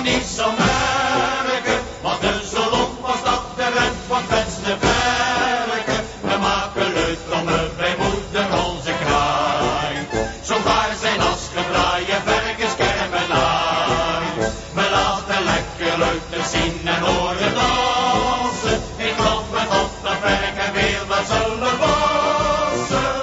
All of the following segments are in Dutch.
dagen niet zo merken, want de salon was dat de rent van venster werken. We maken leuk om bij moeder onze kraai. Zo waar zijn als gedraaien, verkens kermen naai. We laten lekker leuk zien en horen dansen. Ik geloof met God dat werken weer wat zullen wassen.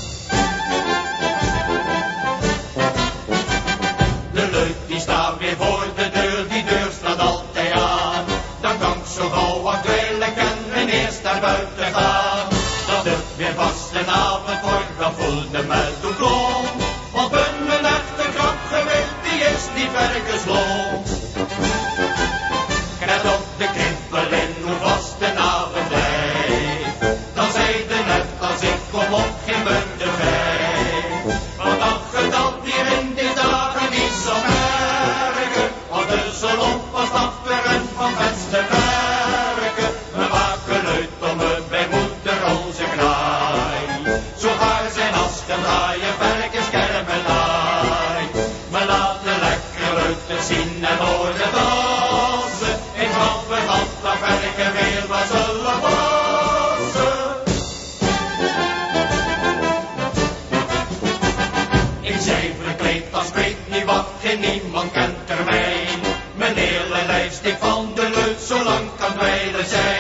De leuk die staat weer voor de deur, die deur staat altijd aan. Dan kan ik zo gauw actuele en eerst naar buiten gaan. Dat het weer vast een avond wordt, dan voelt de melk doen klomp. Want een echte krap gewicht, die is niet werkensloon. Krijgt op de krimpel in hoe vast een avond blijft. Dan zei de net als ik kom op geen munten vijf. Want dat geduld hier in die dagen niet zo merken. Want de salon was afgerend van venster werken. We maken leuk om bij moeder onze kraai. Zo gaar zijn als gedraaien, verkens kermen naai. We laten lekker leuk zien en horen dansen. Ik geloof me God dat werken weer wat zullen wassen. Ik zij verkleed als weet niet wat, geen niemand kent er mij. Mijn hele lijf stikt van de leut, zolang kan wijlen zijn.